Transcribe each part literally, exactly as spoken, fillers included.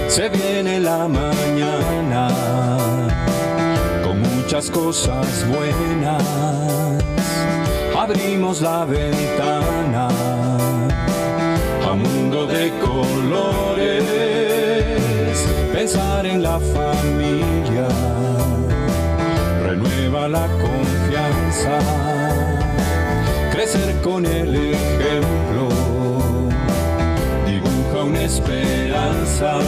Se viene la mañana con muchas cosas buenas. Abrimos la ventana a un mundo de colores. Pensar en la familia renueva la confianza. Crecer con el ejemplo dibuja una esperanza.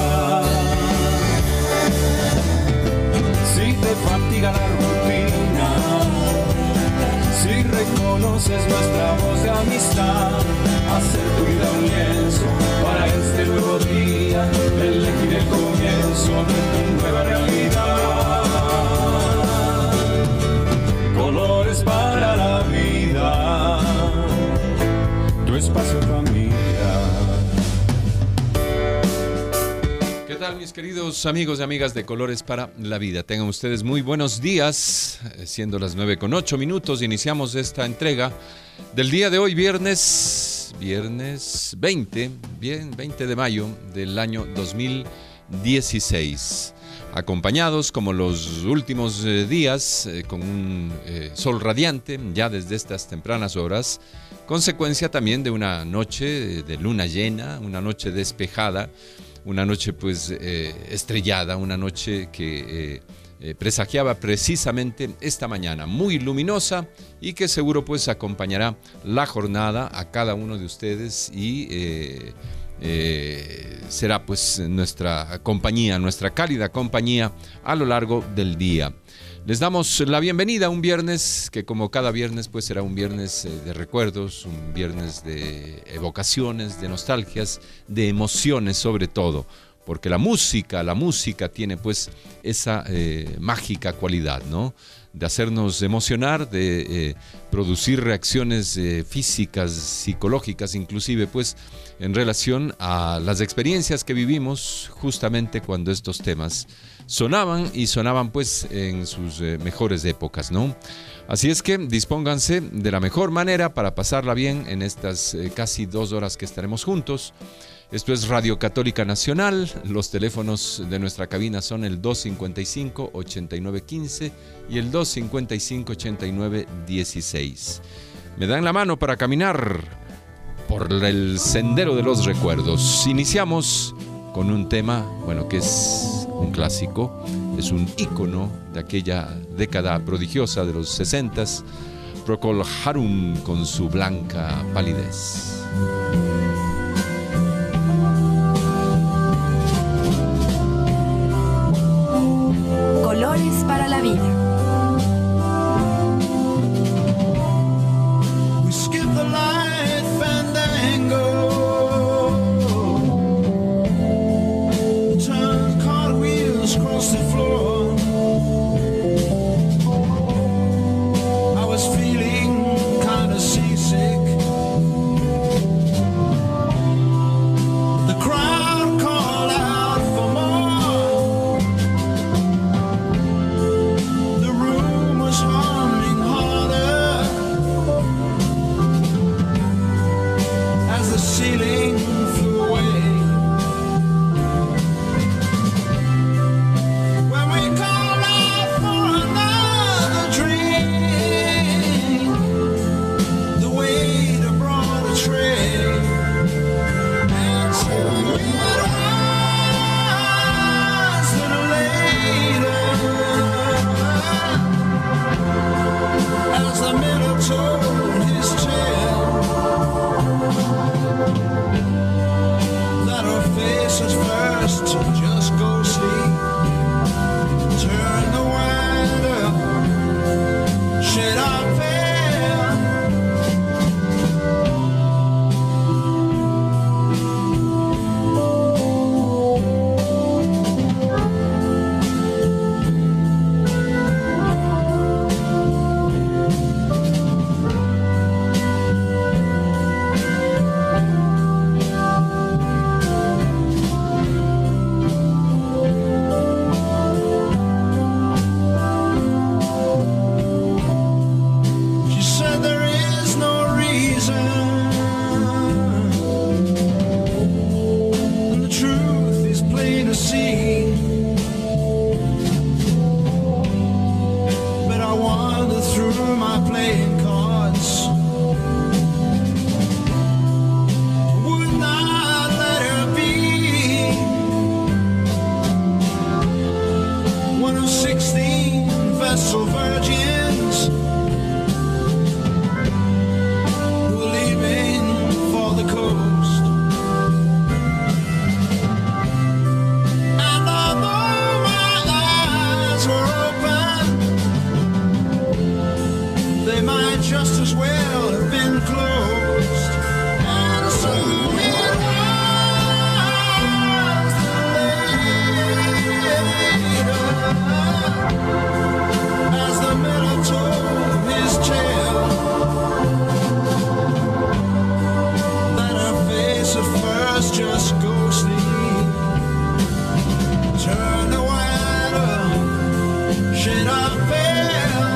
Si te fatiga la rutina, si reconoces nuestra voz de amistad, hacer tu vida un lienzo para este nuevo día, elegir el comienzo de tu nueva realidad. Colores para la vida, tu espacio familia. ¿Qué tal, mis queridos amigos y amigas de Colores para la Vida? Tengan ustedes muy buenos días. Siendo las nueve con ocho minutos, iniciamos esta entrega del día de hoy, viernes, viernes veinte, bien, veinte de mayo del año dos mil dieciséis. Acompañados, como los últimos eh, días, eh, con un eh, sol radiante, ya desde estas tempranas horas, consecuencia también de una noche de luna llena, una noche despejada, una noche pues eh, estrellada, una noche que eh, eh, presagiaba precisamente esta mañana, muy luminosa y que seguro pues acompañará la jornada a cada uno de ustedes y eh, eh, será pues nuestra compañía, nuestra cálida compañía a lo largo del día. Les damos la bienvenida a un viernes que, como cada viernes, pues será un viernes de recuerdos, un viernes de evocaciones, de nostalgias, de emociones sobre todo, porque la música, la música tiene pues esa eh, mágica cualidad, ¿no? De hacernos emocionar, de eh, producir reacciones eh, físicas, psicológicas, inclusive pues en relación a las experiencias que vivimos justamente cuando estos temas sonaban y sonaban pues en sus eh, mejores épocas, ¿no? Así es que dispónganse de la mejor manera para pasarla bien en estas eh, casi dos horas que estaremos juntos. Esto es Radio Católica Nacional. Los teléfonos de nuestra cabina son el dos cincuenta y cinco, ochenta y nueve quince y el dos cincuenta y cinco, ochenta y nueve dieciséis. Me dan la mano para caminar por el sendero de los recuerdos. Iniciamos con un tema, bueno, que es un clásico, es un ícono de aquella década prodigiosa de los sesentas, Procol Harum con su Blanca palidez. Colores para la vida. We skip the light fandango, turn cartwheels across the floor. I was feeling kind of seasick. The crowd called out for more. The room was humming harder as the ceiling flew away. When we called out for another drink, the waiter brought a tray and said we would rise a little later. As the miller told his tale, that her face was first to just go sleep. Turn the wine up, shade our veil. sea, but I wander through my playing cards. Would not let her be one of sixteen vessel virgins who were leaving for the coast. And although my eyes were open, they might just as well have been closed. And so it was later, as the miller told his tale, that her face at first just ghostly turned a whiter shade of pale.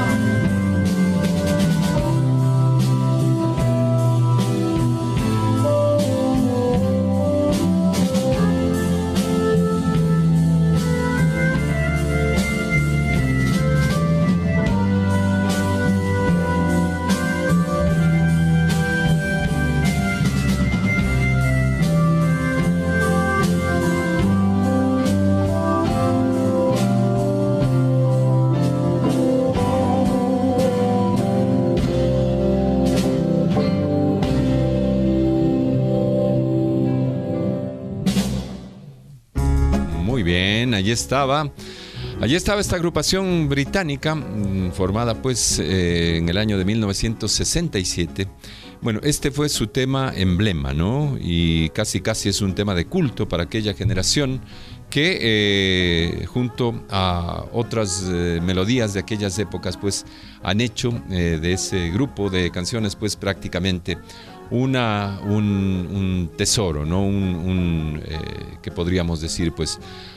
Muy bien, allí estaba. Allí estaba esta agrupación británica mm, formada pues eh, en el año de mil novecientos sesenta y siete. Bueno, este fue su tema emblema, ¿no? Y casi casi es un tema de culto para aquella generación que eh, junto a otras eh, melodías de aquellas épocas pues han hecho eh, de ese grupo de canciones pues prácticamente una, un, un tesoro, ¿no? Un, un eh, que podríamos decir pues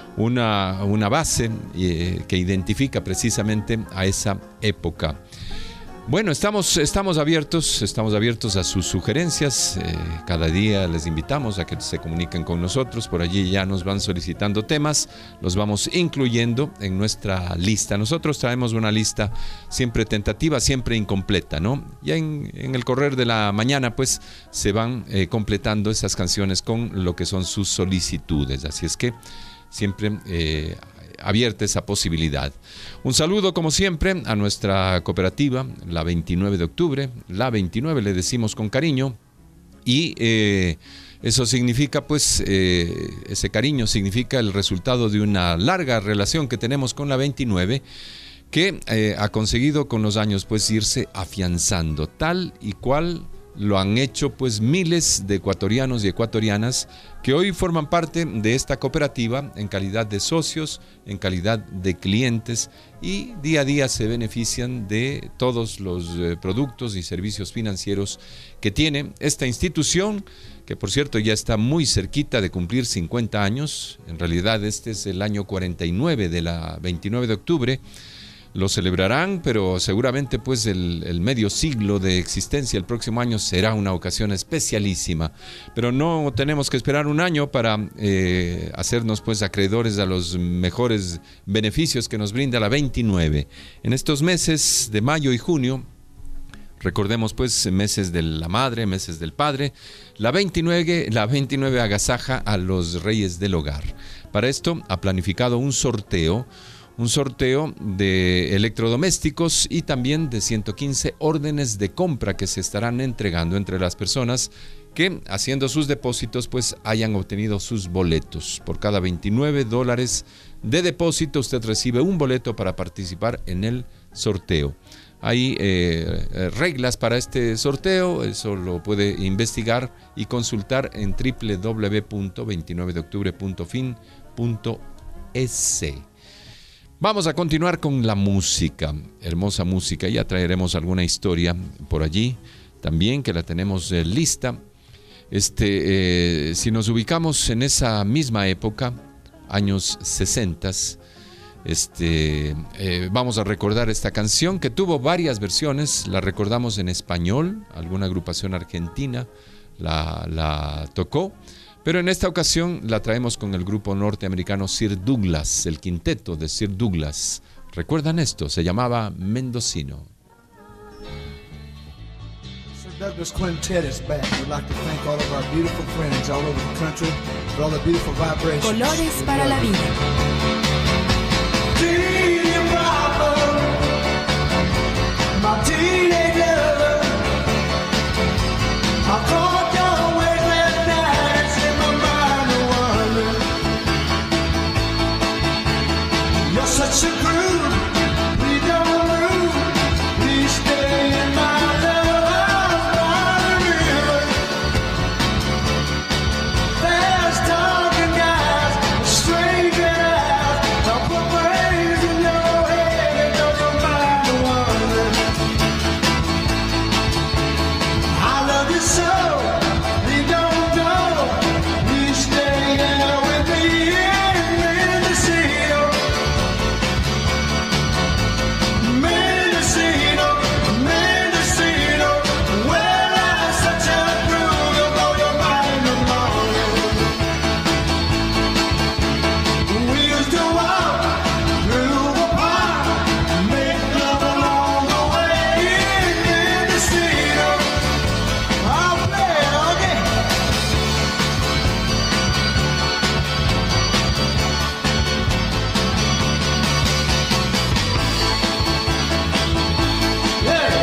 una, una base eh, que identifica precisamente a esa época. Bueno, estamos, estamos abiertos, estamos abiertos a sus sugerencias. Eh, cada día les invitamos a que se comuniquen con nosotros. Por allí ya nos van solicitando temas, los vamos incluyendo en nuestra lista. Nosotros traemos una lista siempre tentativa, siempre incompleta, ¿no? Ya en, en el correr de la mañana, pues, se van eh, completando esas canciones con lo que son sus solicitudes. Así es que siempre eh, abierta esa posibilidad. Un saludo como siempre a nuestra cooperativa, la veintinueve de octubre, la veintinueve le decimos con cariño, y eh, eso significa pues, eh, ese cariño significa el resultado de una larga relación que tenemos con la veintinueve, que eh, ha conseguido con los años pues irse afianzando, tal y cual lo han hecho pues miles de ecuatorianos y ecuatorianas que hoy forman parte de esta cooperativa en calidad de socios, en calidad de clientes, y día a día se benefician de todos los eh, productos y servicios financieros que tiene esta institución, que por cierto ya está muy cerquita de cumplir cincuenta años. En realidad este es el año cuarenta y nueve de la veintinueve de octubre. Lo celebrarán, pero seguramente pues el, el medio siglo de existencia el próximo año será una ocasión especialísima. Pero no tenemos que esperar un año para eh, hacernos pues acreedores a los mejores beneficios que nos brinda la veintinueve. En estos meses de mayo y junio, recordemos pues meses de la madre, meses del padre, la veintinueve, la veintinueve agasaja a los reyes del hogar. Para esto ha planificado un sorteo, un sorteo de electrodomésticos y también de ciento quince órdenes de compra que se estarán entregando entre las personas que, haciendo sus depósitos, pues hayan obtenido sus boletos. Por cada veintinueve dólares de depósito usted recibe un boleto para participar en el sorteo. Hay eh, reglas para este sorteo, eso lo puede investigar y consultar en doble u doble u doble u punto veintinueve de octubre punto fin punto es. Vamos a continuar con la música, hermosa música. Ya traeremos alguna historia por allí también, que la tenemos eh, lista. Este, eh, si nos ubicamos en esa misma época, años sesenta, este, eh, vamos a recordar esta canción que tuvo varias versiones. La recordamos en español, alguna agrupación argentina la, la tocó, Pero en esta ocasión la traemos con el grupo norteamericano Sir Douglas, el quinteto de Sir Douglas. ¿Recuerdan esto? Se llamaba Mendocino. Sir Douglas Quintet is back. We'd like to thank all of our beautiful friends all over the country for all the beautiful vibrations. Colores para la vida. My teenage lover, I thought your ways last night and set my mind to wonder. You're such a groove, please don't move, please stay in my love by the river. There's talking guys, strange eyes, I'll put brains in your head and don't your mind to wonder. I love you so, please don't go, please stay here with me in Mendocino. Mendocino, Mendocino, well I'm such a groove, you'll blow your mind in the morning. We used to walk through the park, make love along the way in Mendocino. I'll play it again. Yeah.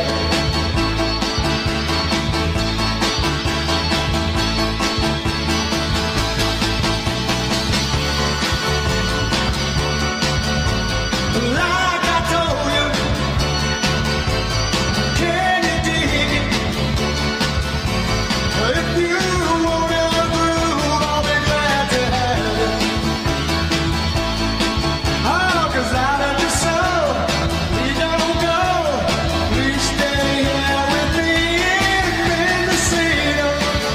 Like I told you, can you dig it? If you want a groove, I'll be glad to have it. Oh, 'cause I love you so, please don't go, please stay here with me in Mendocino.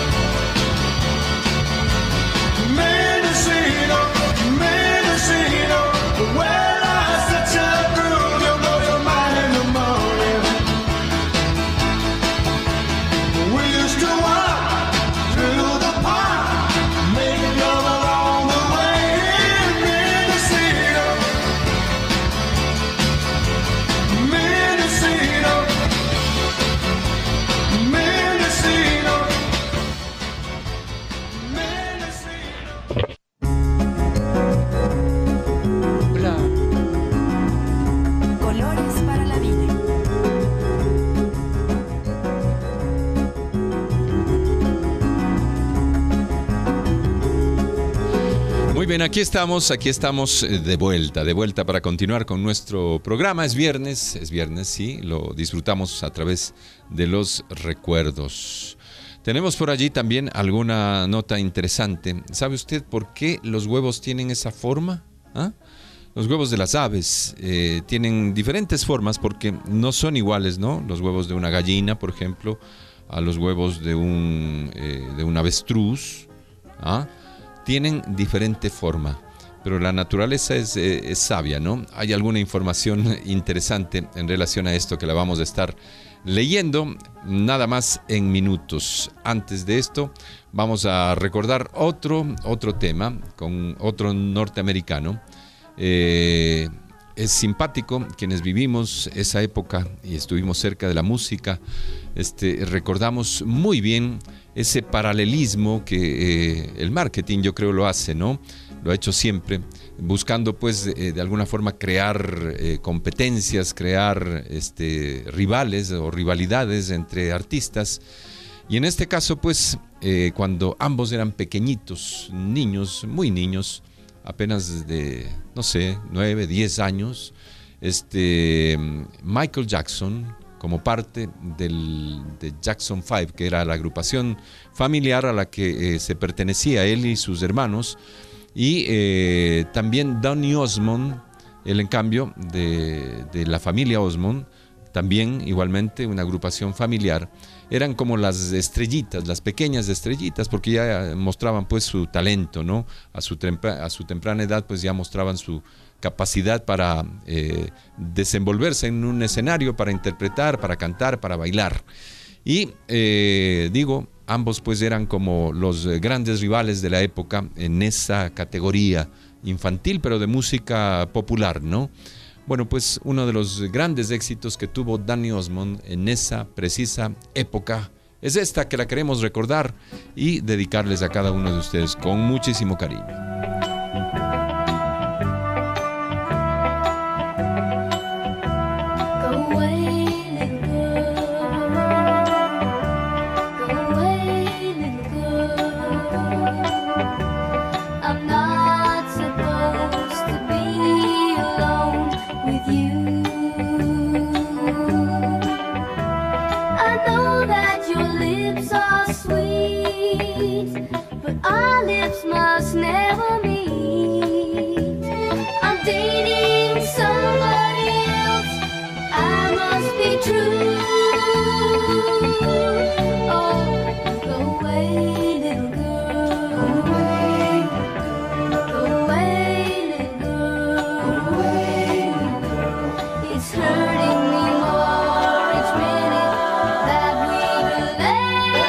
Mendocino, Mendocino, well I'm such a groove, you'll blow your mind in the morning. We used to walk through the park, make love along the way in Mendocino. Mendocino, Mendocino, Mendocino. Colores para la vida. Muy bien, aquí estamos, aquí estamos eh, de vuelta, de vuelta para continuar con nuestro programa. Es viernes, es viernes, sí, lo disfrutamos a través de los recuerdos. Tenemos por allí también alguna nota interesante. ¿Sabe usted por qué los huevos tienen esa forma? ¿Ah? Los huevos de las aves eh, tienen diferentes formas porque no son iguales, ¿no? Los huevos de una gallina, por ejemplo, a los huevos de un, eh, de un avestruz, ¿ah? Tienen diferente forma, pero la naturaleza es, eh, es sabia, ¿no? Hay alguna información interesante en relación a esto que la vamos a estar leyendo nada más en minutos. Antes de esto, vamos a recordar otro, otro tema con otro norteamericano. Eh, es simpático, quienes vivimos esa época y estuvimos cerca de la música, este, recordamos muy bien ese paralelismo que eh, el marketing yo creo lo hace, ¿no? Lo ha hecho siempre, buscando pues de, de alguna forma crear eh, competencias, crear este, rivales o rivalidades entre artistas. Y en este caso pues eh, cuando ambos eran pequeñitos, niños, muy niños, apenas de, no sé, nueve, diez años, este, Michael Jackson, como parte del, de Jackson five, que era la agrupación familiar a la que eh, se pertenecía él y sus hermanos, y eh, también Donny Osmond, él en cambio de, de la familia Osmond, también igualmente una agrupación familiar, eran como las estrellitas, las pequeñas estrellitas, porque ya mostraban pues su talento, ¿no? A su, tempra- a su temprana edad pues ya mostraban su capacidad para eh, desenvolverse en un escenario, para interpretar, para cantar, para bailar. Y eh, digo, Ambos pues eran como los eh, grandes rivales de la época en esa categoría infantil, pero de música popular, ¿no? Bueno, pues uno de los grandes éxitos que tuvo Danny Osmond en esa precisa época es esta, que la queremos recordar y dedicarles a cada uno de ustedes con muchísimo cariño. Our lips must never meet. I'm dating somebody else. I must be true. Oh, go away, little girl. Go away, go away, little girl. Go away, little girl. It's hurting me more each minute that we delay.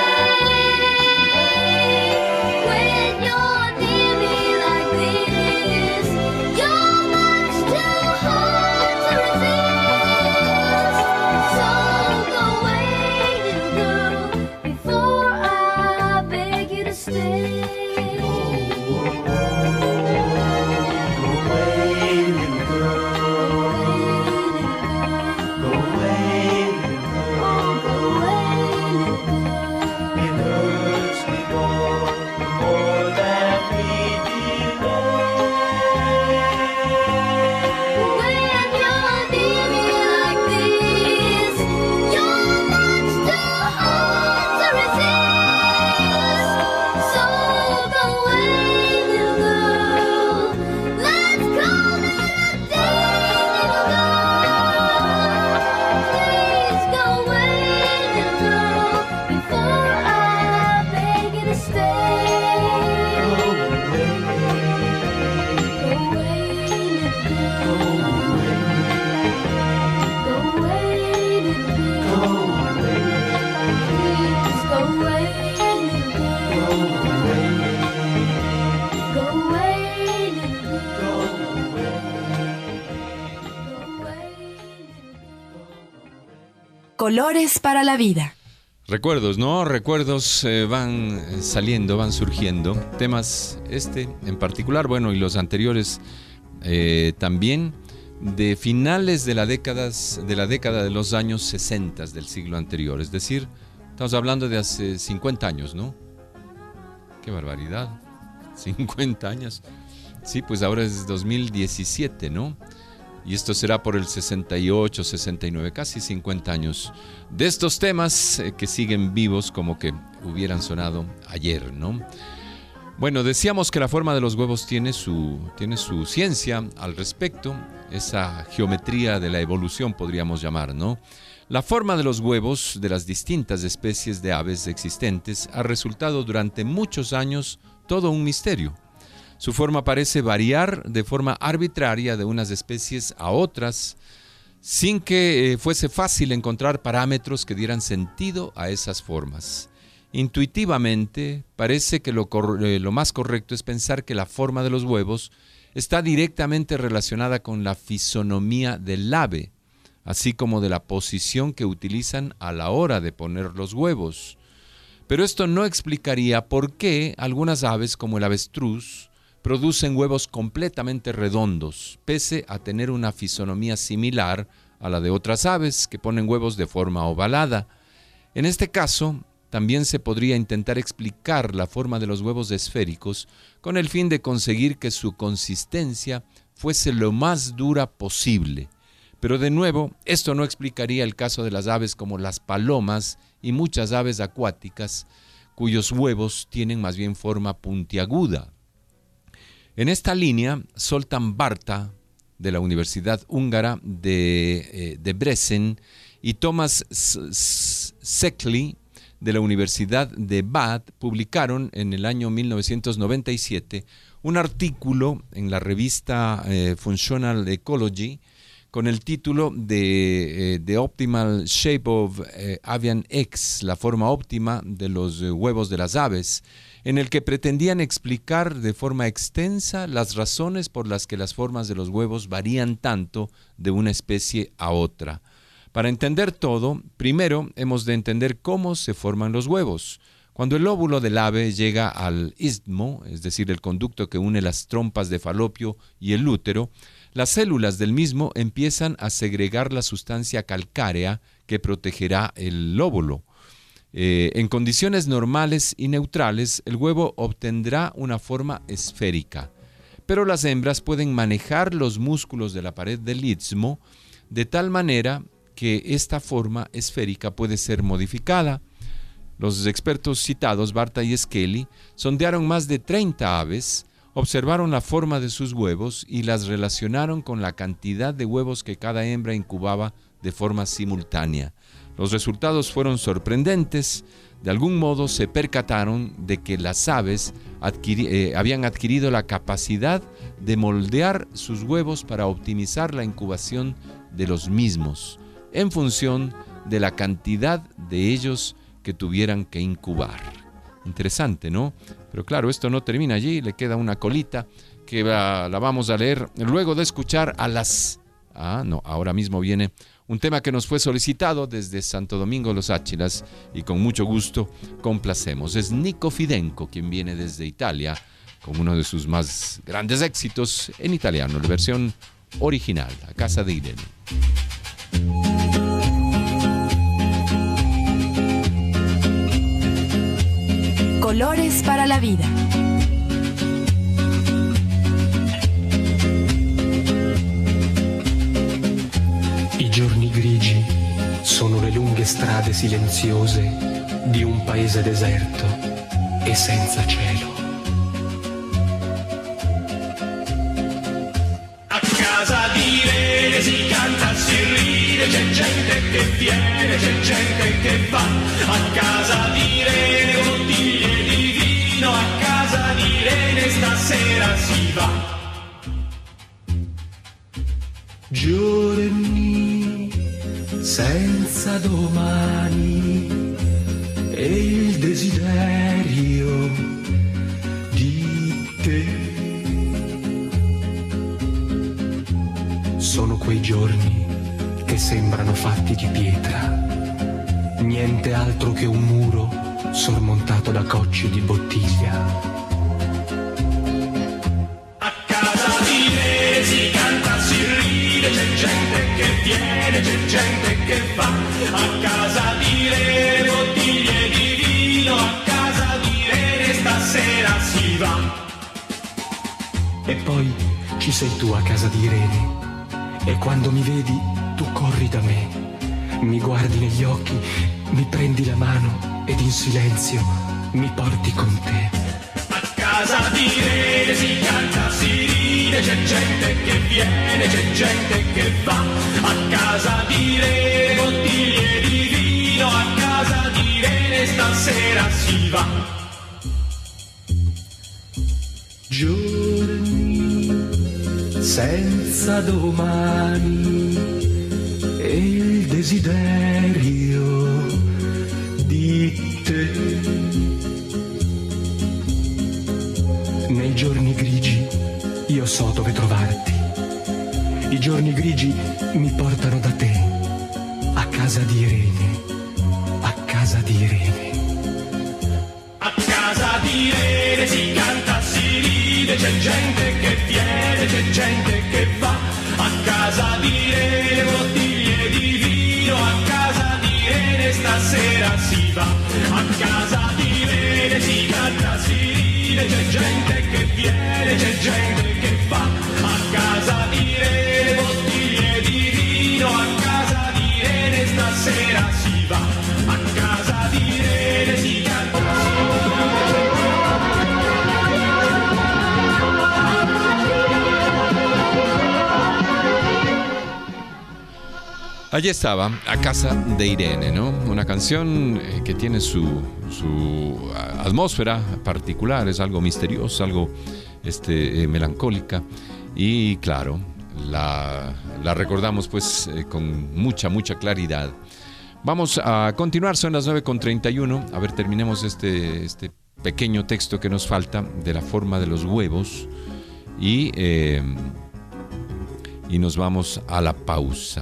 Colores para la vida. Recuerdos, ¿no? Recuerdos eh, van saliendo, van surgiendo. Temas, este en particular, bueno, y los anteriores eh, también, de finales de la, décadas, de la década de los años sesenta del siglo anterior. Es decir, estamos hablando de hace cincuenta años, ¿no? ¡Qué barbaridad! cincuenta años. Sí, pues ahora es dos mil diecisiete, ¿no? Y esto será por el sesenta y ocho, sesenta y nueve, casi cincuenta años de estos temas eh, que siguen vivos como que hubieran sonado ayer, ¿no? Bueno, decíamos que la forma de los huevos tiene su, tiene su ciencia al respecto, esa geometría de la evolución podríamos llamar, ¿no? La forma de los huevos de las distintas especies de aves existentes ha resultado durante muchos años todo un misterio. Su forma parece variar de forma arbitraria de unas especies a otras, sin que eh, fuese fácil encontrar parámetros que dieran sentido a esas formas. Intuitivamente, parece que lo, cor- eh, lo más correcto es pensar que la forma de los huevos está directamente relacionada con la fisonomía del ave, así como de la posición que utilizan a la hora de poner los huevos. Pero esto no explicaría por qué algunas aves, como el avestruz, producen huevos completamente redondos, pese a tener una fisonomía similar a la de otras aves que ponen huevos de forma ovalada. En este caso, también se podría intentar explicar la forma de los huevos esféricos con el fin de conseguir que su consistencia fuese lo más dura posible. Pero de nuevo, esto no explicaría el caso de las aves como las palomas y muchas aves acuáticas, cuyos huevos tienen más bien forma puntiaguda. En esta línea, Zoltán Barta, de la Universidad Húngara de, eh, de Debrecen, y Thomas Szekely, de la Universidad de Bath, publicaron en el año mil novecientos noventa y siete un artículo en la revista eh, Functional Ecology con el título de eh, The Optimal Shape of eh, Avian Eggs, la forma óptima de los eh, huevos de las aves, en el que pretendían explicar de forma extensa las razones por las que las formas de los huevos varían tanto de una especie a otra. Para entender todo, primero hemos de entender cómo se forman los huevos. Cuando el óvulo del ave llega al istmo, es decir, el conducto que une las trompas de Falopio y el útero, las células del mismo empiezan a segregar la sustancia calcárea que protegerá el óvulo. Eh, en condiciones normales y neutrales, el huevo obtendrá una forma esférica, pero las hembras pueden manejar los músculos de la pared del istmo de tal manera que esta forma esférica puede ser modificada. Los expertos citados, Barta y Skelly, sondearon más de treinta aves, observaron la forma de sus huevos y las relacionaron con la cantidad de huevos que cada hembra incubaba de forma simultánea. Los resultados fueron sorprendentes. De algún modo se percataron de que las aves adquiri- eh, habían adquirido la capacidad de moldear sus huevos para optimizar la incubación de los mismos, en función de la cantidad de ellos que tuvieran que incubar. Interesante, ¿no? Pero claro, esto no termina allí, le queda una colita que va, la vamos a leer luego de escuchar a las... Ah, no, ahora mismo viene un tema que nos fue solicitado desde Santo Domingo Los Áchilas y con mucho gusto complacemos. Es Nico Fidenco quien viene desde Italia con uno de sus más grandes éxitos en italiano, la versión original, A casa di Irene. Colores para la vida. I giorni grigi sono le lunghe strade silenziose di un paese deserto e senza cielo. A casa di Irene si canta, si ride, c'è gente che viene, c'è gente che va. A casa di Irene bottiglie di vino, a casa di Irene stasera si va. Giorni senza domani e il desiderio di te. Sono quei giorni che sembrano fatti di pietra, niente altro che un muro sormontato da cocci di bottiglia. A casa di Irene si canta, si ride, c'è gente che viene, c'è gente che va. A casa di Irene bottiglie di vino, a casa di Irene stasera si va. E poi ci sei tu a casa di Irene, e quando mi vedi tu corri da me, mi guardi negli occhi, mi prendi la mano ed in silenzio mi porti con te. A casa di Irene si canta, si ride, c'è gente che viene, c'è gente che va. A casa di Irene bottiglie di vino, a casa di Irene stasera si va. Giorni senza domani e il desiderio di te. Nei giorni grigi io so dove trovarti. I giorni grigi mi portano da te, a casa di Irene, a casa di Irene. A casa di Irene si canta, si ride, c'è gente che viene, c'è gente che va. A casa di Irene bottiglie di vino, a casa di Irene stasera si va. A casa di Irene si canta, si ride, c'è gente che viene, c'è gente che va. A casa di Irene bottiglie di vino, a casa di Irene stasera si va. A casa di Irene si canta. Allí estaba, A casa de Irene, ¿no? Una canción eh, que tiene su, su atmósfera particular, es algo misterioso, algo este, eh, melancólica y claro, la, la recordamos pues eh, con mucha, mucha claridad. Vamos a continuar, son las nueve con treinta y uno. A ver, terminemos este, este pequeño texto que nos falta de la forma de los huevos y, eh, y nos vamos a la pausa.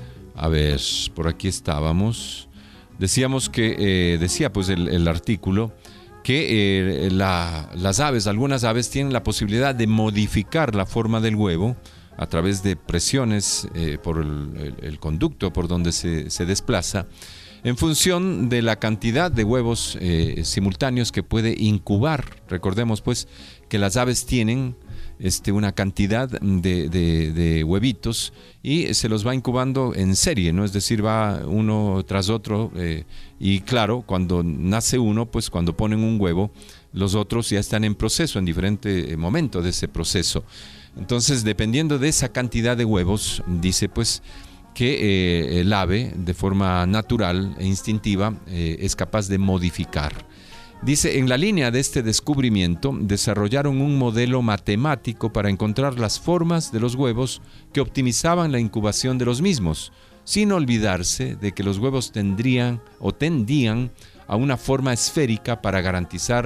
A ver, por aquí estábamos. Decíamos que, eh, decía pues el, el artículo, que eh, la, las aves, algunas aves tienen la posibilidad de modificar la forma del huevo a través de presiones eh, por el, el, el conducto por donde se, se desplaza, en función de la cantidad de huevos eh, simultáneos que puede incubar. Recordemos pues que las aves tienen este, una cantidad de, de, de huevitos y se los va incubando en serie, ¿no? Es decir, va uno tras otro eh, y claro, cuando nace uno, pues cuando ponen un huevo, los otros ya están en proceso, en diferente momento de ese proceso. Entonces, dependiendo de esa cantidad de huevos, dice pues que eh, el ave, de forma natural e instintiva, eh, es capaz de modificar. Dice, en la línea de este descubrimiento, desarrollaron un modelo matemático para encontrar las formas de los huevos que optimizaban la incubación de los mismos, sin olvidarse de que los huevos tendrían o tendían a una forma esférica para garantizar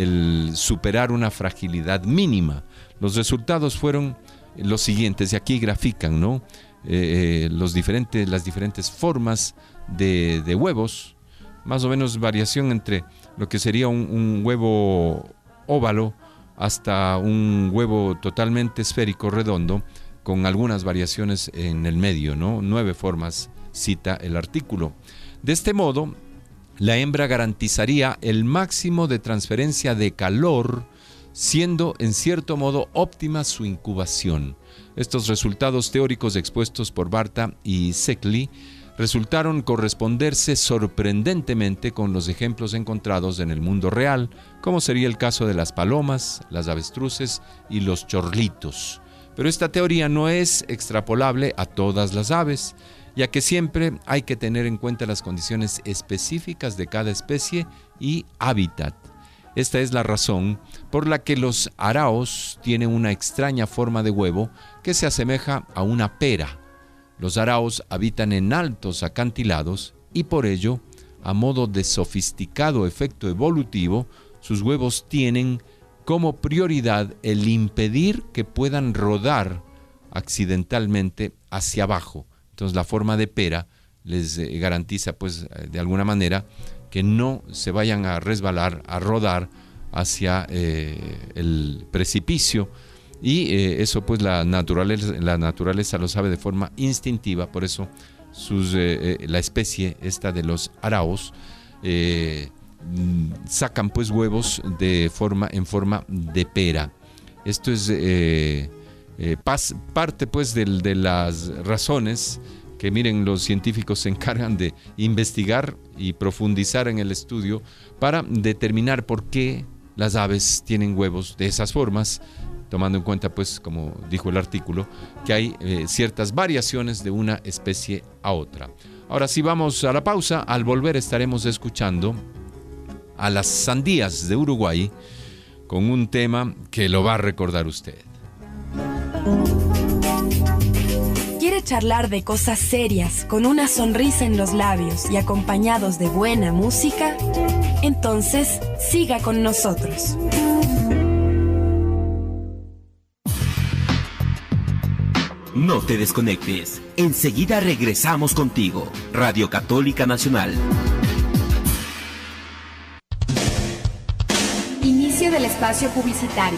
el superar una fragilidad mínima. Los resultados fueron los siguientes, y aquí grafican, ¿no? Eh, los diferentes, las diferentes formas de, de huevos, más o menos variación entre lo que sería un, un huevo óvalo hasta un huevo totalmente esférico, redondo, con algunas variaciones en el medio, ¿no? Nueve formas cita el artículo. De este modo, la hembra garantizaría el máximo de transferencia de calor, siendo en cierto modo óptima su incubación. Estos resultados teóricos expuestos por Barta y Szekely resultaron corresponderse sorprendentemente con los ejemplos encontrados en el mundo real, como sería el caso de las palomas, las avestruces y los chorlitos. Pero esta teoría no es extrapolable a todas las aves, ya que siempre hay que tener en cuenta las condiciones específicas de cada especie y hábitat. Esta es la razón por la que los araos tienen una extraña forma de huevo que se asemeja a una pera. Los araos habitan en altos acantilados y por ello, a modo de sofisticado efecto evolutivo, sus huevos tienen como prioridad el impedir que puedan rodar accidentalmente hacia abajo. Entonces la forma de pera les eh, garantiza pues de alguna manera que no se vayan a resbalar, a rodar hacia eh, el precipicio y eh, eso pues la naturaleza, la naturaleza lo sabe de forma instintiva. Por eso sus, eh, eh, la especie esta de los araos eh, sacan pues huevos de forma, en forma de pera. Esto es eh, eh, pas, parte pues de, de las razones que, miren, los científicos se encargan de investigar y profundizar en el estudio para determinar por qué las aves tienen huevos de esas formas, tomando en cuenta, pues, como dijo el artículo, que hay eh, ciertas variaciones de una especie a otra. Ahora sí, vamos a la pausa. Al volver estaremos escuchando a las sandías de Uruguay con un tema que lo va a recordar usted. ¿Quiere charlar de cosas serias con una sonrisa en los labios y acompañados de buena música? Entonces, siga con nosotros. No te desconectes. Enseguida regresamos contigo. Radio Católica Nacional. Inicio del espacio publicitario.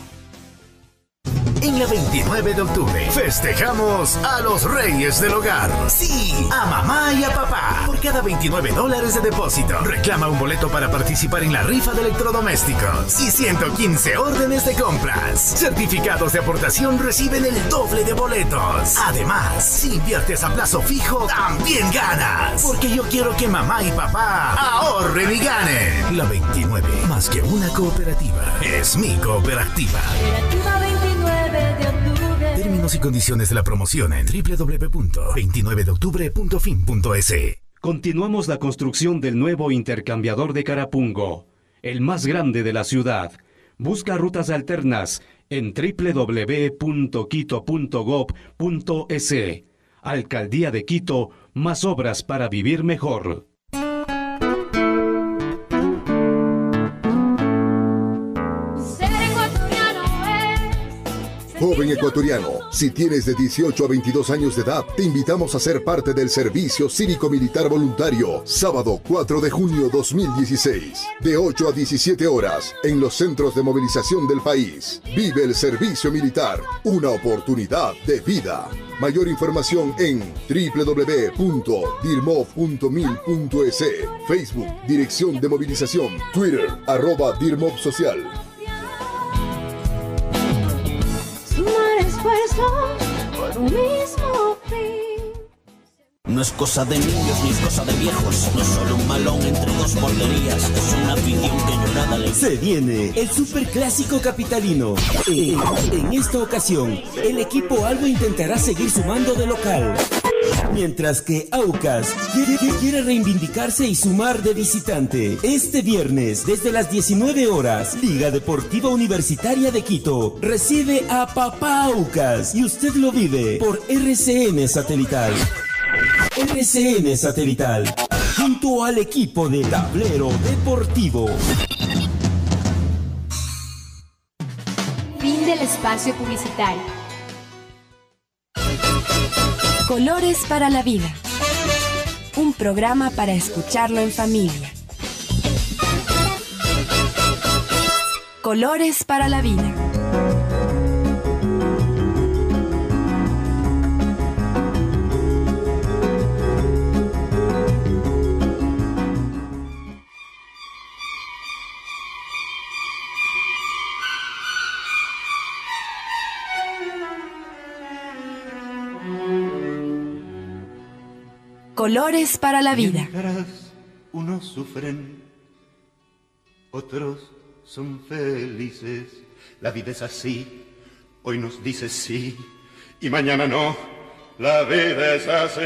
En la veintinueve de octubre festejamos a los reyes del hogar. Sí, a mamá y a papá. Por cada veintinueve dólares de depósito, reclama un boleto para participar en la rifa de electrodomésticos y ciento quince órdenes de compras. Certificados de aportación reciben el doble de boletos. Además, si inviertes a plazo fijo, también ganas. Porque yo quiero que mamá y papá ahorren y ganen. La veintinueve, más que una cooperativa, es mi cooperativa. Cooperativa veintinueve de octubre. Términos y condiciones de la promoción en doble u doble u doble u punto veintinueve de octubre punto fin punto es. Continuamos la construcción del nuevo intercambiador de Carapungo, el más grande de la ciudad. Busca rutas alternas en doble u doble u doble u punto quito punto gob punto es. Alcaldía de Quito, más obras para vivir mejor. Joven ecuatoriano, si tienes de dieciocho a veintidós años de edad, te invitamos a ser parte del Servicio Cívico Militar Voluntario, sábado cuatro de junio dos mil dieciséis, de ocho a diecisiete horas, en los centros de movilización del país. Vive el servicio militar, una oportunidad de vida. Mayor información en doble u doble u doble u punto dirmov punto mil punto es, Facebook, Dirección de Movilización, Twitter, arroba Dirmov Social. Por un mismo fin. No es cosa de niños ni es cosa de viejos, no es solo un malón entre dos porterías, es una afición que yo nada le... Se viene el superclásico capitalino. En, en esta ocasión, el equipo Albo intentará seguir sumando de local, mientras que Aucas quiere, quiere reivindicarse y sumar de visitante. Este viernes, desde las diecinueve horas, Liga Deportiva Universitaria de Quito recibe a Papá Aucas y usted lo vive por R C N Satelital. R C N Satelital, junto al equipo de Tablero Deportivo. Fin del espacio publicitario. Colores para la vida. Un programa para escucharlo en familia. Colores para la vida. Colores para la vida. Mientras unos sufren, otros son felices. La vida es así, hoy nos dice sí y mañana no. La vida es así.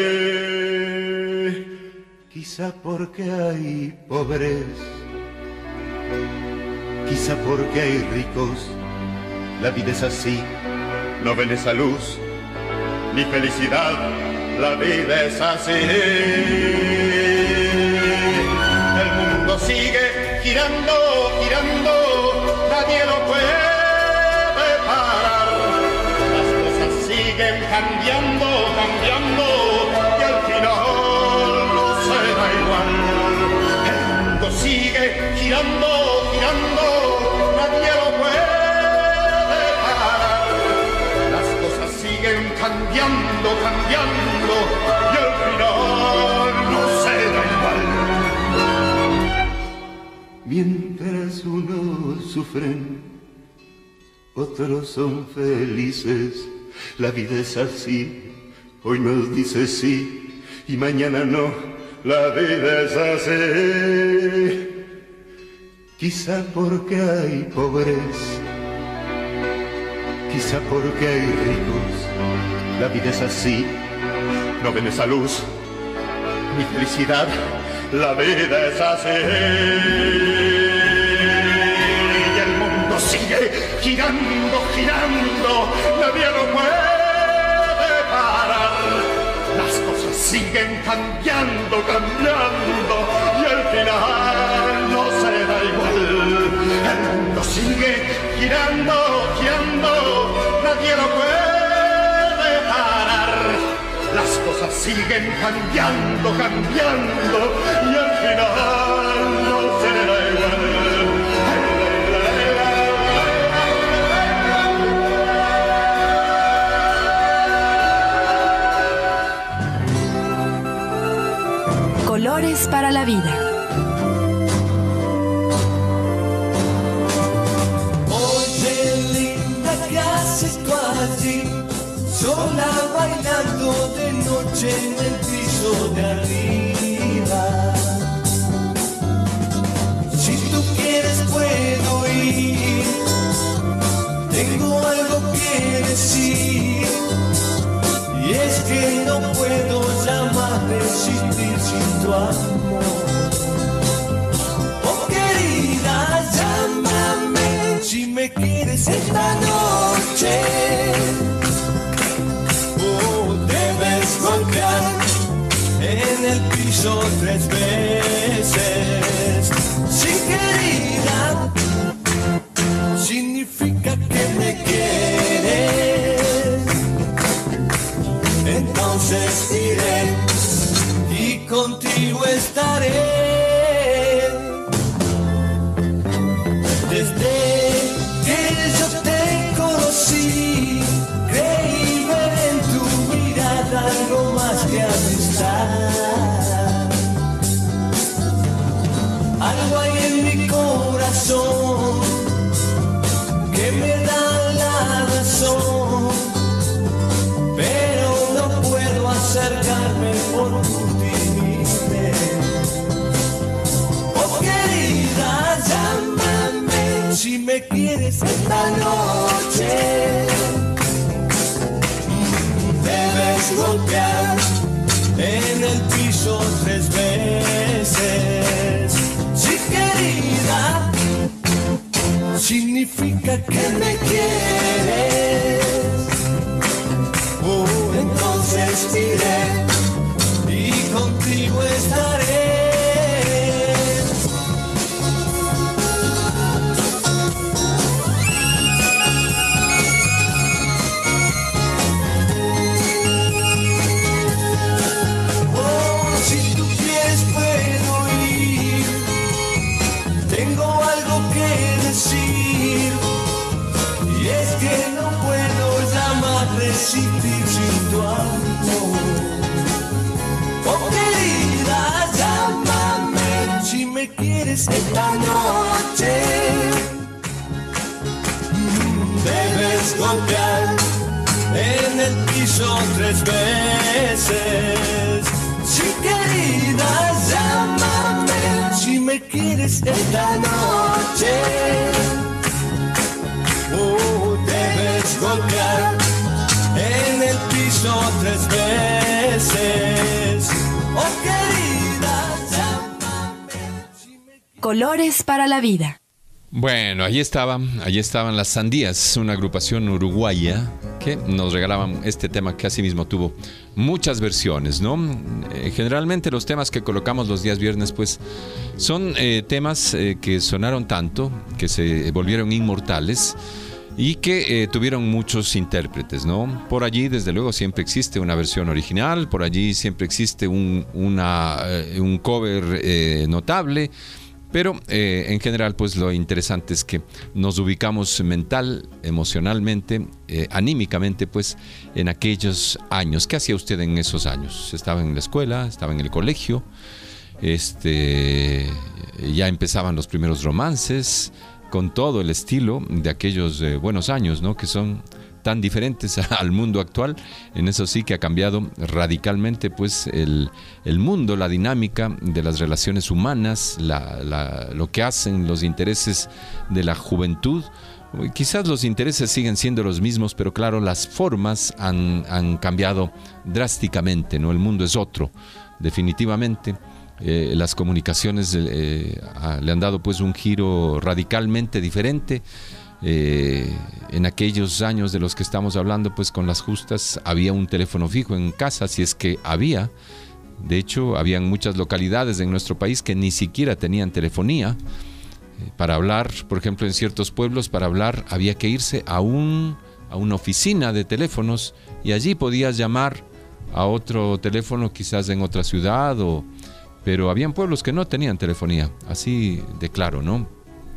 Quizá porque hay pobres, quizá porque hay ricos. La vida es así, no ven esa luz ni felicidad. La vida es así. El mundo sigue girando, girando, nadie lo puede parar. Las cosas siguen cambiando, cambiando, y al final no será igual. El mundo sigue girando, girando, nadie lo puede parar. Las cosas siguen cambiando, cambiando, y al final no será igual. Mientras unos sufren, otros son felices. La vida es así, hoy nos dice sí y mañana no. La vida es así. Quizá porque hay pobres, quizá porque hay ricos. La vida es así, no ven esa luz ni felicidad. La vida es así. Y el mundo sigue girando, girando, nadie lo puede parar. Las cosas siguen cambiando, cambiando, y al final no será igual. El mundo sigue girando, girando, nadie lo puede parar. Las cosas siguen cambiando, cambiando, y al final no será igual. Colores para la vida. Oye, linda, ¿qué haces tú allí? Sola bailando de noche en el piso de arriba. Si tú quieres puedo ir, tengo algo que decir. Y es que no puedo jamás resistir sin tu amor. Oh querida, llámame si me quieres quieres esta noche. Oh, debes golpear en el piso tres veces. Sí, querida, significa que me quieres. Entonces iré y contigo estaré. Desde que yo te conocí, creí ver en tu mirada algo más que amistad. Algo hay en mi corazón que me da la razón, pero no puedo acercarme por tu timidez. Oh, querida, llámame si me quieres esta noche. Debes golpear en el piso tres veces. Sí, querida, significa que me quieres. Oh, entonces iré y contigo estaré. Y es que no puedo llamar resistir sin tu amor. Oh, querida, llámame si me quieres esta noche. Debes golpear en el piso tres veces. Sí, querida, llámame si me quieres esta noche. Oh, debes golpear en el piso tres veces. Oh, querida, llámame si me quieres. Colores para la vida. Bueno, allí estaban, allí estaban las Sandías, una agrupación uruguaya que nos regalaban este tema que asimismo tuvo muchas versiones, ¿no? Eh, generalmente los temas que colocamos los días viernes, pues, son eh, temas eh, que sonaron tanto, que se volvieron inmortales y que eh, tuvieron muchos intérpretes, ¿no? Por allí, desde luego, siempre existe una versión original, por allí siempre existe un, una, eh, un cover eh, notable. Pero eh, en general, pues lo interesante es que nos ubicamos mental, emocionalmente, eh, anímicamente, pues en aquellos años. ¿Qué hacía usted en esos años? ¿Estaba en la escuela? ¿Estaba en el colegio? Este, ya empezaban los primeros romances, con todo el estilo de aquellos eh, buenos años, ¿no? Que son tan diferentes al mundo actual. En eso sí que ha cambiado radicalmente, pues, el, el mundo, la dinámica de las relaciones humanas, la, la, lo que hacen los intereses de la juventud. Quizás los intereses siguen siendo los mismos, pero claro, las formas han, han cambiado drásticamente, ¿no? El mundo es otro, definitivamente. Eh, las comunicaciones eh, a, le han dado pues un giro radicalmente diferente. Eh, en aquellos años de los que estamos hablando, pues con las justas había un teléfono fijo en casa, si es que había. De hecho, habían muchas localidades en nuestro país que ni siquiera tenían telefonía. Eh, para hablar, por ejemplo, en ciertos pueblos, para hablar había que irse a, un, a una oficina de teléfonos y allí podías llamar a otro teléfono, quizás en otra ciudad, o, pero habían pueblos que no tenían telefonía, así de claro, ¿no?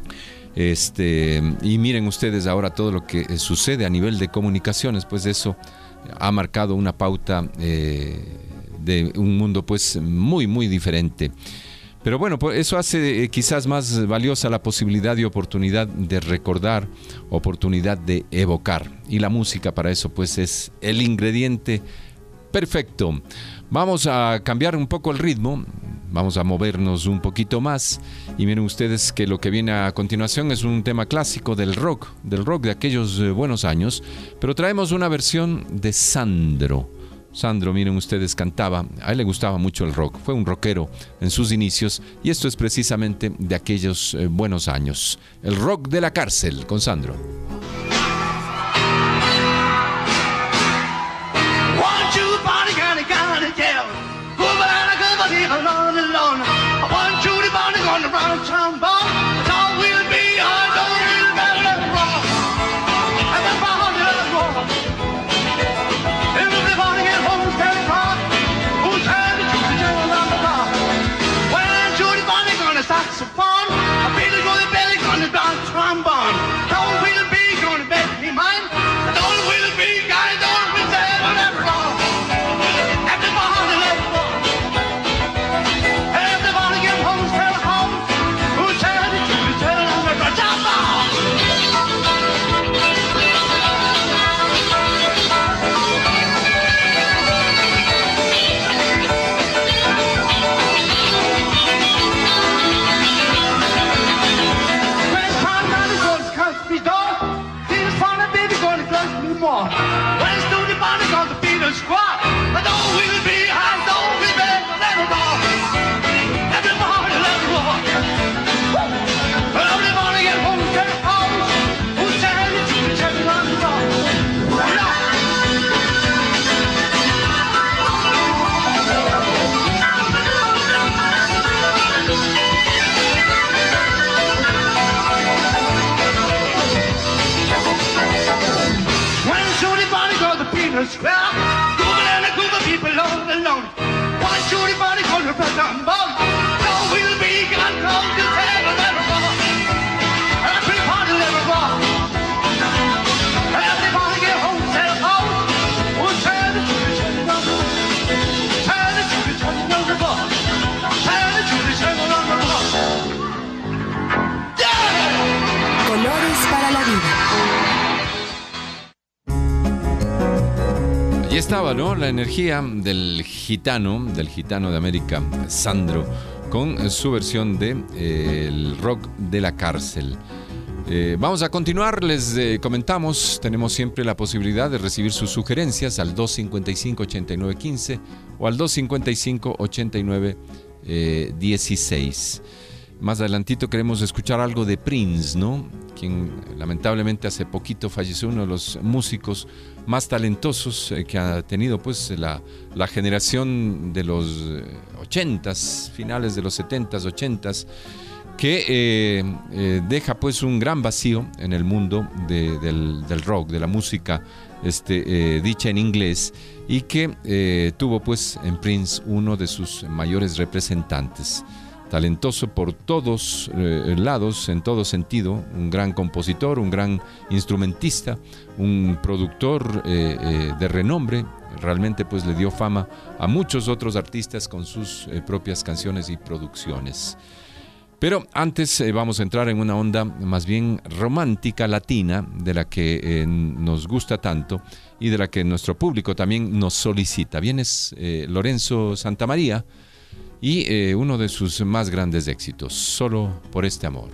Este, y miren ustedes ahora todo lo que sucede a nivel de comunicaciones, pues eso ha marcado una pauta eh, de un mundo pues muy muy diferente. Pero bueno, pues eso hace eh, quizás más valiosa la posibilidad y oportunidad de recordar, oportunidad de evocar, y la música para eso pues es el ingrediente perfecto. Vamos a cambiar un poco el ritmo, vamos a movernos un poquito más, y miren ustedes que lo que viene a continuación es un tema clásico del rock, del rock de aquellos buenos años, pero traemos una versión de Sandro, Sandro, miren ustedes, cantaba, a él le gustaba mucho el rock, fue un rockero en sus inicios y esto es precisamente de aquellos eh, buenos años. El rock de la cárcel con Sandro. Ahí estaba, ¿no? La energía del gitano, del gitano de América, Sandro, con su versión de eh, el rock de la cárcel. Eh, vamos a continuar, les eh, comentamos, tenemos siempre la posibilidad de recibir sus sugerencias al dos cincuenta y cinco, ochenta y nueve quince o al dos cincuenta y cinco, ochenta y nueve dieciséis. Más adelantito queremos escuchar algo de Prince, ¿no? Quien lamentablemente hace poquito falleció, uno de los músicos más talentosos eh, que ha tenido pues la, la generación de los ochentas, finales de los setentas, ochentas, que eh, eh, deja pues un gran vacío en el mundo de, del, del rock, de la música este, eh, dicha en inglés, y que eh, tuvo pues en Prince uno de sus mayores representantes. Talentoso por todos eh, lados, en todo sentido, un gran compositor, un gran instrumentista, un productor eh, eh, de renombre. Realmente pues le dio fama a muchos otros artistas con sus eh, propias canciones y producciones. Pero antes eh, vamos a entrar en una onda más bien romántica latina, de la que eh, nos gusta tanto y de la que nuestro público también nos solicita. Viene eh, Lorenzo Santamaría y eh, uno de sus más grandes éxitos, Solo por este amor.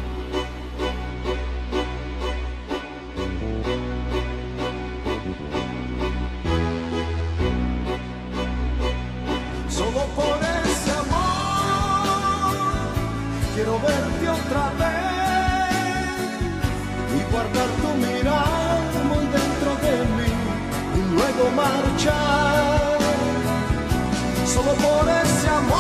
Solo por ese amor quiero verte otra vez y guardar tu mirada muy dentro de mí y luego marchar. Solo por ese amor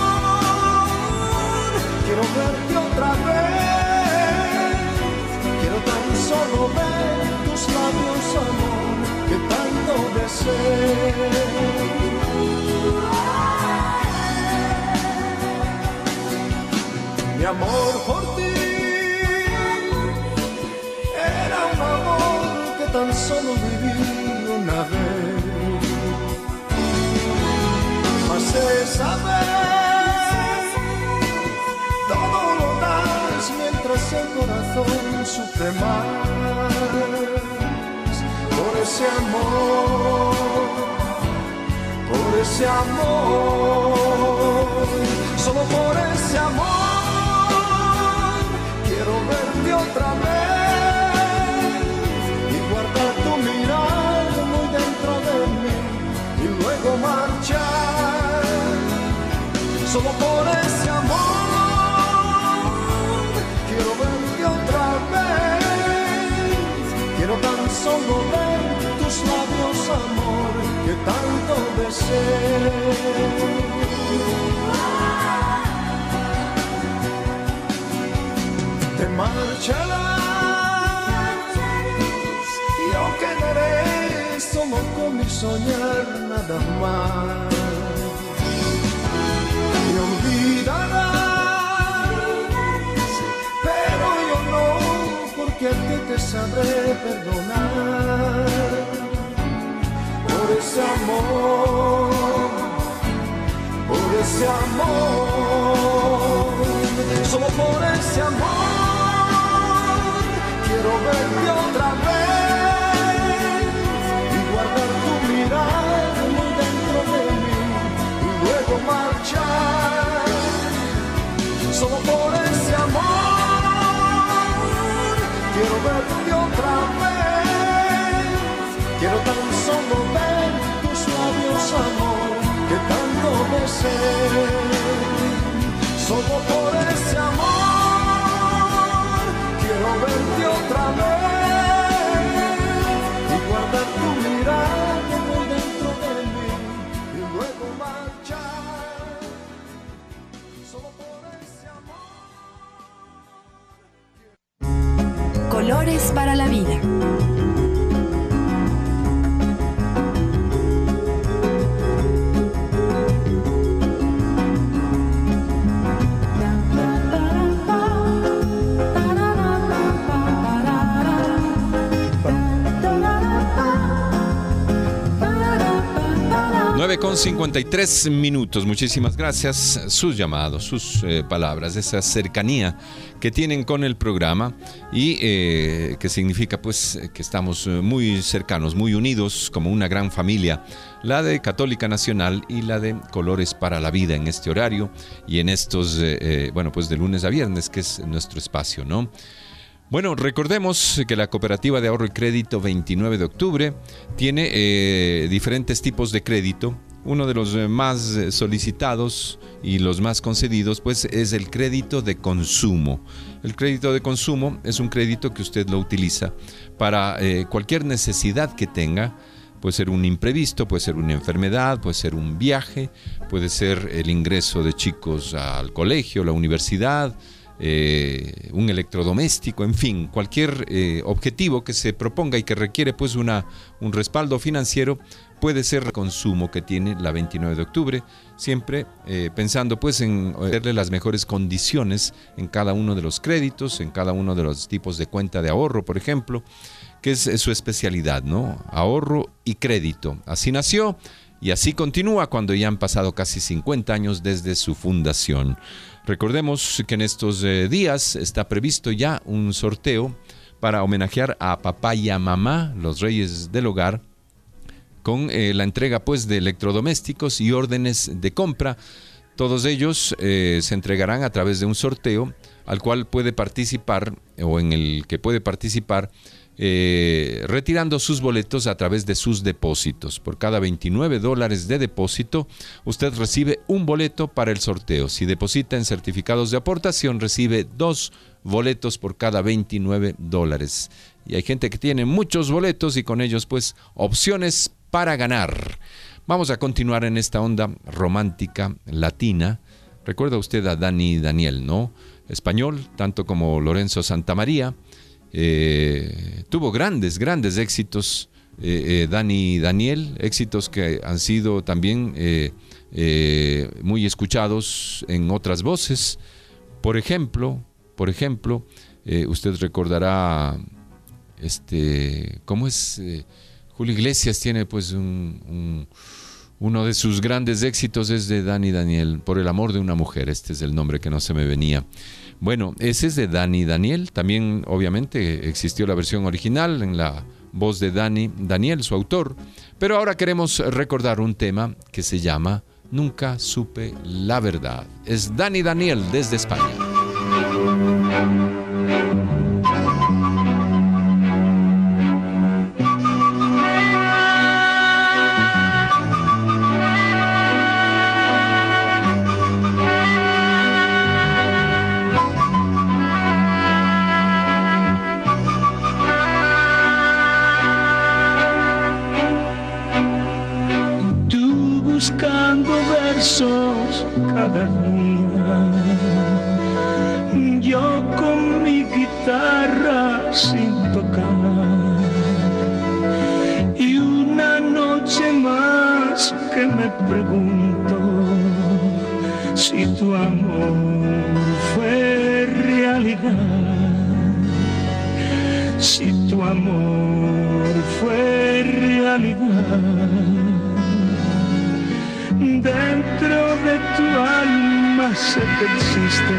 quiero verte otra vez. Quiero tan solo ver tus labios, amor, que tanto deseo. Mi amor por ti era un amor que tan solo viví una vez. Mas esa vez todo lo das mientras el corazón sufre más. Por ese amor, por ese amor, solo por ese amor quiero verte otra vez y guardar tu mirada muy dentro de mí y Solo por ese amor quiero verte otra vez. Quiero tan solo ver tus labios, amor, que tanto deseo. Te marcharás, yo quedaré solo con mi soñar nada más. Me olvidarás, pero yo no, porque a ti te sabré perdonar. Por ese amor, por ese amor, solo por ese amor, quiero verte otra vez y guardar tu mirada muy dentro de mí y luego marchar. Solo por ese amor quiero verte otra vez. Quiero tan solo ver tus labios, amor, que tanto besé. Solo por ese amor quiero verte otra vez y guardar tu mirada muy dentro de mí y luego marchar. Solo por ese amor. Colores para la vida. nueve con cincuenta y tres minutos. Muchísimas gracias. Sus llamados, sus eh, palabras, esa cercanía que tienen con el programa y eh, que significa pues que estamos muy cercanos, muy unidos como una gran familia, la de Católica Nacional y la de Colores para la Vida en este horario y en estos, eh, eh, bueno, pues de lunes a viernes, que es nuestro espacio, ¿no? Bueno, recordemos que la Cooperativa de Ahorro y Crédito veintinueve de octubre tiene eh, diferentes tipos de crédito. Uno de los más solicitados y los más concedidos pues es el crédito de consumo. El crédito de consumo es un crédito que usted lo utiliza para eh, cualquier necesidad que tenga. Puede ser un imprevisto, puede ser una enfermedad, puede ser un viaje, puede ser el ingreso de chicos al colegio, la universidad, Eh, un electrodoméstico, en fin, cualquier eh, objetivo que se proponga y que requiere pues una, un respaldo financiero puede ser el consumo que tiene la veintinueve de octubre, siempre eh, pensando pues en darle las mejores condiciones en cada uno de los créditos, en cada uno de los tipos de cuenta de ahorro, por ejemplo, que es, es su especialidad, ¿no? Ahorro y crédito. Así nació y así continúa cuando ya han pasado casi cincuenta años desde su fundación. Recordemos que en estos eh, días está previsto ya un sorteo para homenajear a papá y a mamá, los reyes del hogar, con eh, la entrega pues de electrodomésticos y órdenes de compra. Todos ellos eh, se entregarán a través de un sorteo al cual puede participar o en el que puede participar Eh, retirando sus boletos a través de sus depósitos. Por cada veintinueve dólares de depósito, usted recibe un boleto para el sorteo. Si deposita en certificados de aportación, recibe dos boletos por cada veintinueve dólares. Y hay gente que tiene muchos boletos y con ellos, pues, opciones para ganar. Vamos a continuar en esta onda romántica latina. Recuerda usted a Dani Daniel, ¿no? Español, tanto como Lorenzo Santamaría. Eh, tuvo grandes, grandes éxitos eh, eh, Dani Daniel, éxitos que han sido también eh, eh, muy escuchados en otras voces. Por ejemplo, por ejemplo, eh, usted recordará, este, ¿cómo es? Eh, Julio Iglesias tiene pues un, un, uno de sus grandes éxitos es de Dani Daniel, Por el amor de una mujer. Este es el nombre que no se me venía. Bueno, ese es de Dani Daniel. También, obviamente, existió la versión original en la voz de Dani Daniel, su autor. Pero ahora queremos recordar un tema que se llama Nunca supe la verdad. Es Dani Daniel desde España. cada día. Yo con mi guitarra sin tocar, y una noche más que me pregunto si tu amor fue realidad, si tu amor fue realidad. Dentro de tu alma sé que existe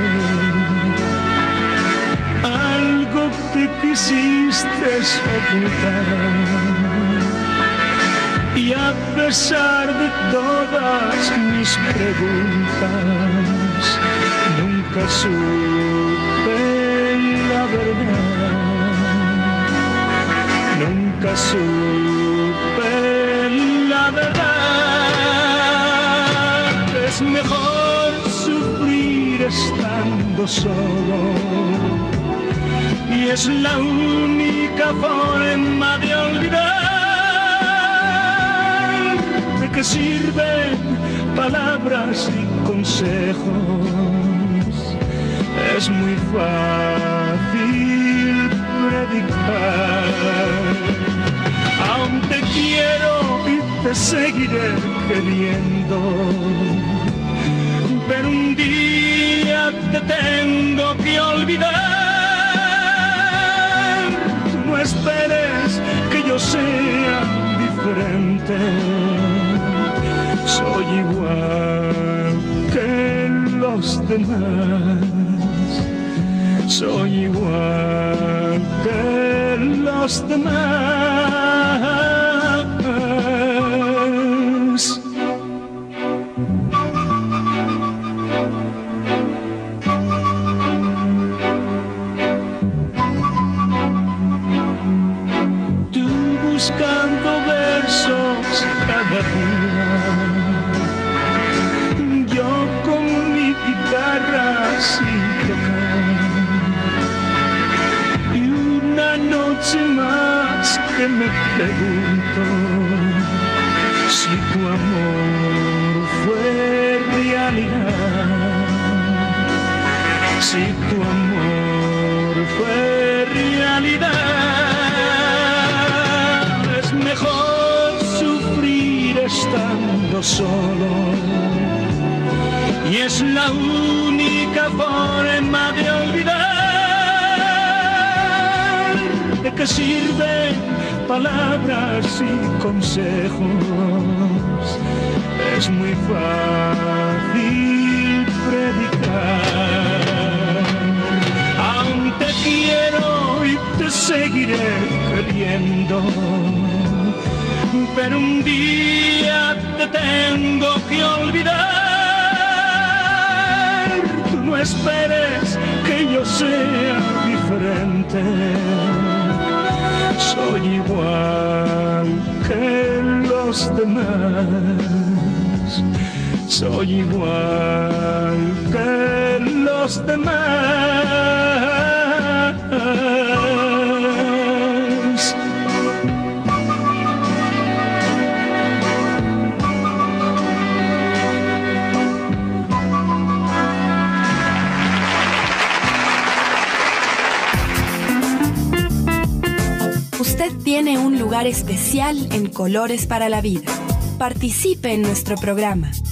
algo que quisiste ocultar, y a pesar de todas mis preguntas, nunca supe la verdad, nunca supe la verdad. Es mejor sufrir estando solo, y es la única forma de olvidar. ¿De qué sirven palabras y consejos? Es muy fácil predicar. Aún te quiero y te seguiré queriendo, pero un día te tengo que olvidar. No esperes que yo sea diferente, soy igual que los demás, soy igual que los demás. Buscando versos cada día, yo con mi guitarra sin tocar, y una noche más que me pregunto si tu amor fue realidad, si tu amor fue realidad. Mejor sufrir estando solo, y es la única forma de olvidar. ¿De qué sirven palabras y consejos? Es muy fácil predicar. Aún te quiero y te seguiré queriendo, pero un día te tengo que olvidar. Tú no esperes que yo sea diferente, soy igual que los demás, soy igual que los demás. Usted tiene un lugar especial en Colores para la Vida. Participe en nuestro programa.